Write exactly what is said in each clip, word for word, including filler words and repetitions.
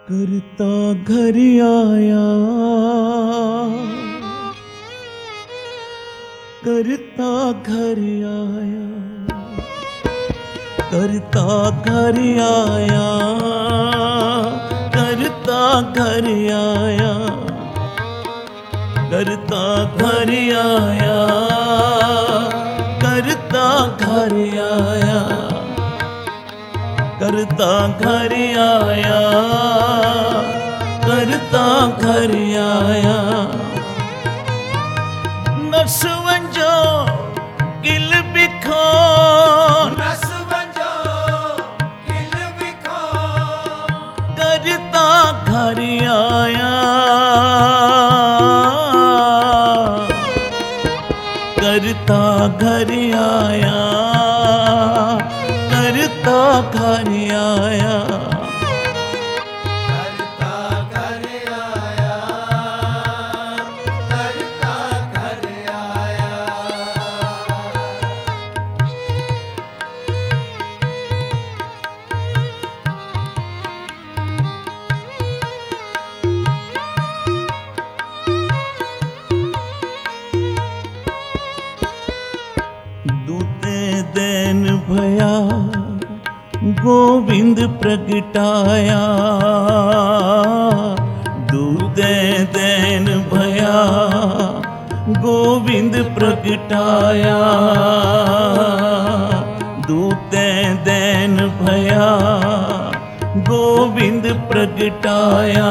करता घर आया, करता घर आया, करता घर आया, करता घर आया, करता घर आया, करता घर आया, करता घर आया, करता घर आया। नस वंजो किल बिखो, नस वंजो किल बिखो, करता घर आया, करता घर आया, करता घर आया। करता घर आया, करता घर आया। दूते देन भया गोविंद प्रगटाया, दूते देन भया गोविंद प्रगटाया, दूते देन भया गोविंद प्रगटाया।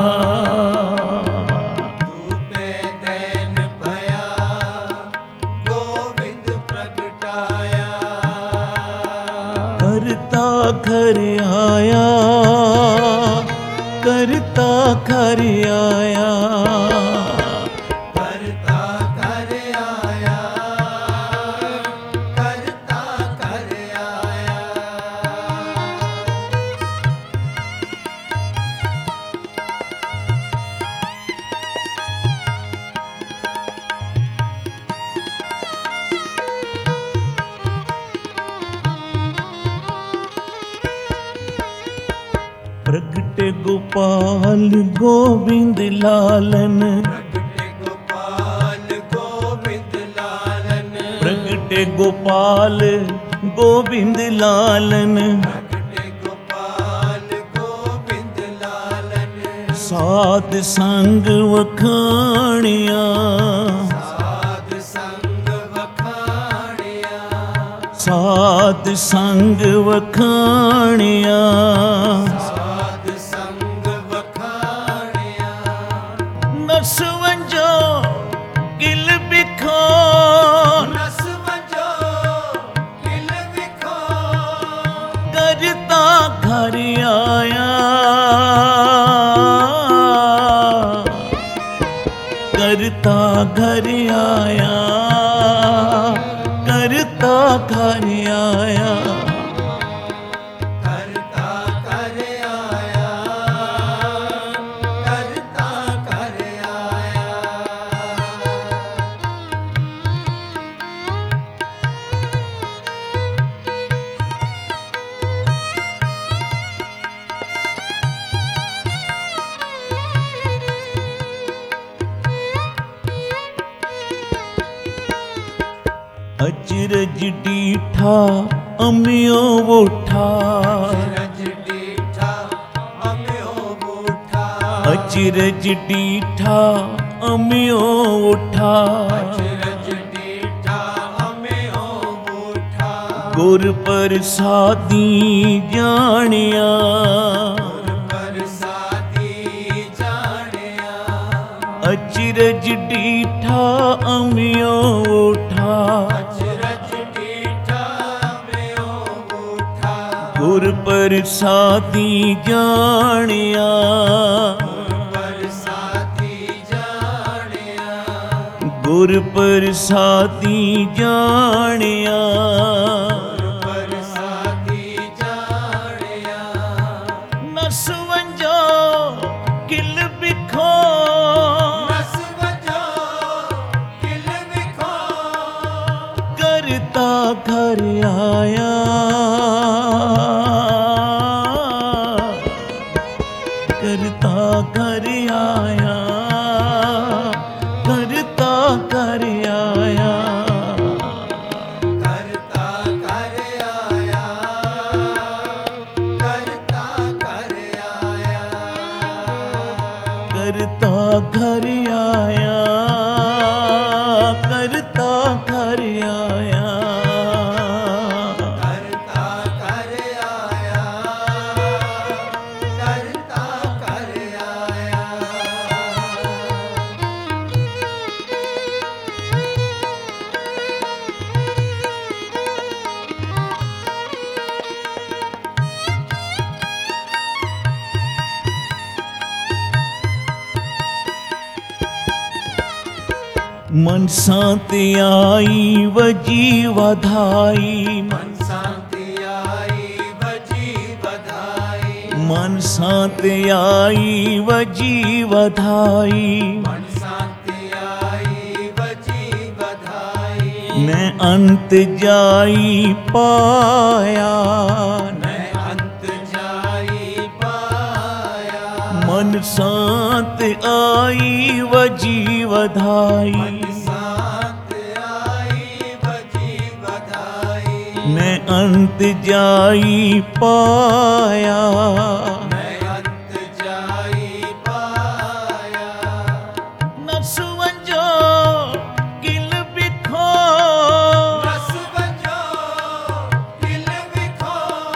दूते देन भया गोविंद प्रगटाया, करता घर आया, करता घर आया, करता घर आया, करता घर आया। प्रगट गोपाल गोविंद लालन, प्रगटे गोपाल गोविंद लालन, प्रगट गोपाल गोविंद लालन, प्रगटे गोपाल गोविंद लालन। साध संग वखाणिया, साध संग वखाणिया, साध संग वखाणिया, साध संग वखाणिया। नस वंजो किल बिखो, नस वंजो किल बिखो, करता घर आया, करता घर आया, करता घर आया। करता घर आया, करता घर आया। अचरज डीठा अमियो उठा, रज डीठा अम्यो बूठा, अचरज डीठा अमियो उठा, रज डीठा अम्यो बूठा। गुर प्रसादी जानिया, बरसाती जानिया, अचरज डीठा अमियो उठा, रज डीठा अम्यो बूठा। गुर प्रसादी जानिया, बरसाती जानिया, गुर प्रसादी जानिया। बरसाती जानिया। नस वंजो किल बिखो, नस वंजो किल बिखो, करता घर आया, करता घर आया, करता घर आया, करता घर आया, करता घर आया, करता घर आया, करता घर आया, करता घर आया, करता घर आया। मनसा ते आई वजी वधाई, मन शांति आई बजी बधाई, मनसा ते आई वजी वधाई, मन शांति आई बजी बधाई। मैं अंत जाई पाया, मैं अंत जाई पाया, मन शांत आई वजी वधाई, मन शांत आई बजी बधाई। मैं अंत जाई पाया, मैं अंत जाई पाया, नस वंजो किल बिखो, रस बजो दिल बिखो,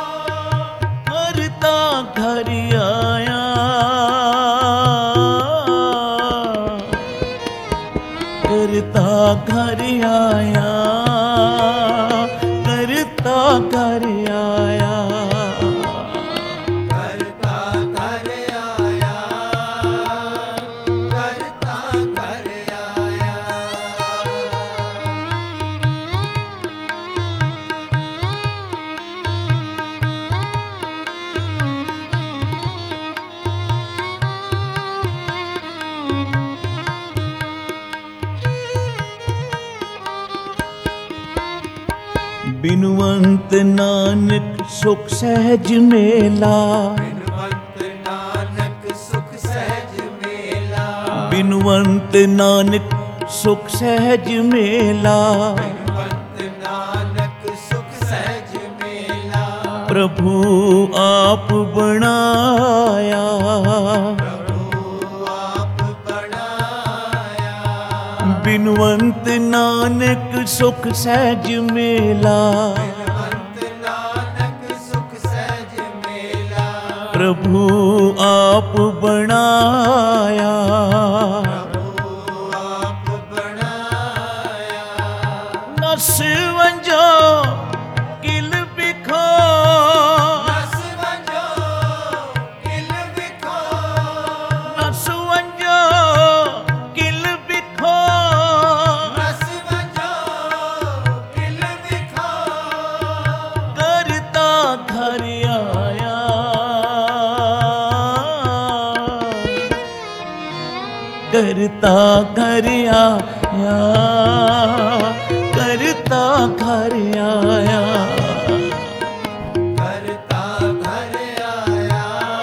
करता घर आया, करता घर आया, करता घर आया, करता घर आया, करता घर आया। बिनुवंत नानक सुख सहज मेला, बिनवंत नानक सुख सहज मेला, बिनुवंत नानक सुख सहज मेला, बिनवंत नानक सुख सहज मेला। प्रभु आप बनाया, प्रभु आप बनाया, बिनुवंत नानक सुख सहज मेला, बिनवंत नानक सुख सहज मेला। प्रभु आप बनाया, प्रभु आप बनाया, नस वंजो किल बिखो, रस बजो किल बिखो, नस वंजो किल बिखो, रस बजो किल बिखो, करता घर आया, करता घर आया, करता घर आया, करता घर आया,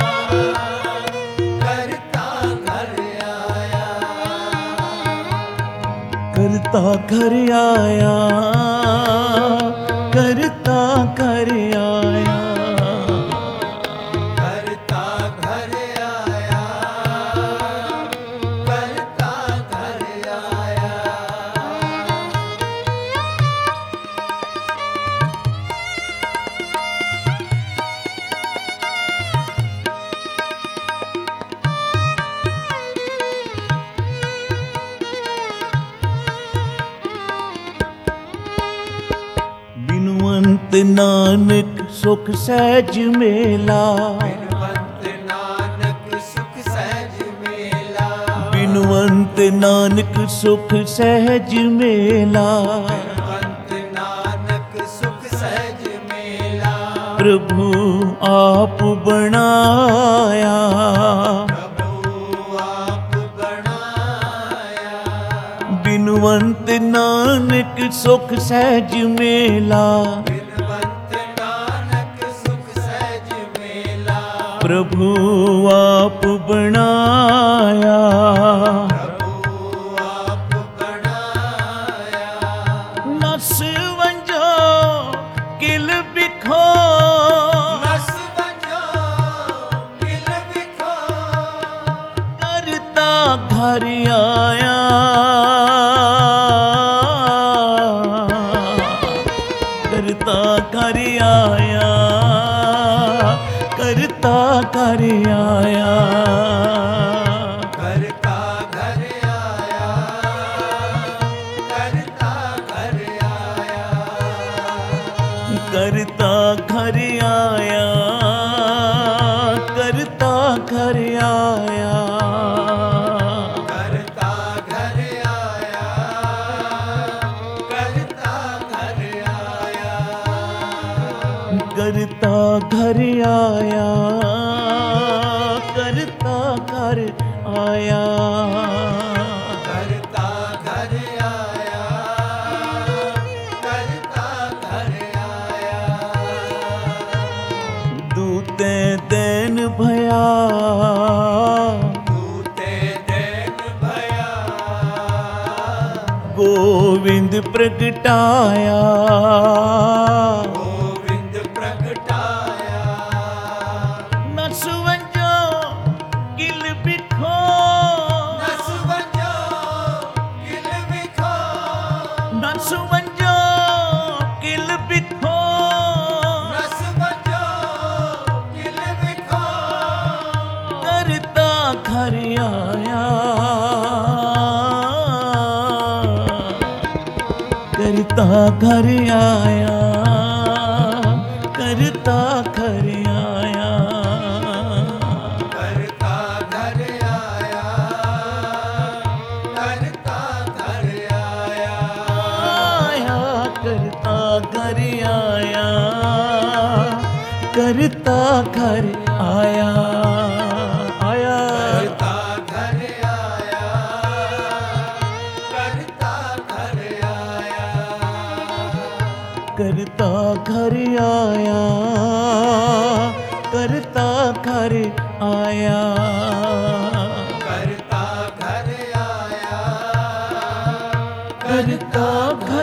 करता घर आया, करता घर आया, करता घर आया, करता घर आया, करता घर आया। बिनुवंत नानक सुख सहज मेला, बिनवंत नानक सुख सहज मेला, बिनुवंत नानक सुख सहज मेला, बिनवंत नानक सुख सहज मेला। प्रभु आप बनाया, प्रभु आप बनाया, बिनुवंत नानक सुख सहज मेला, बिनवंत नानक सुख सहज मेला। प्रभु आप बनाया, प्रभु आप बनाया। नस वंजो किल बिखो, नस वंजो किल बिखो, करता घर आया, करता घर आया, करता घर आया, करता घर आया, करता घर आया, करता घर आया, करता घर आया, करता घर आया, करता घर आया, करता घर आया, करता घर आया, करता घर आया, करता घर आया। दूते दैन भया, दूते देन भया, गोविंद प्रगटाया, गोविंद प्रगटाया। नस वंजो किल बिखो, नस वंजो किल बिखो, नस वंजो किल बिखो, नस वंजो किल बिखो, करता घर आया, करता घर आया, करता घर आया, करता घर आया, करता घर आया, आया, करता घर आया, करता घर आया, आया, करता घर आया, करता घर आया, करता घर आया, करता घर आया, करता घर आया, करता घर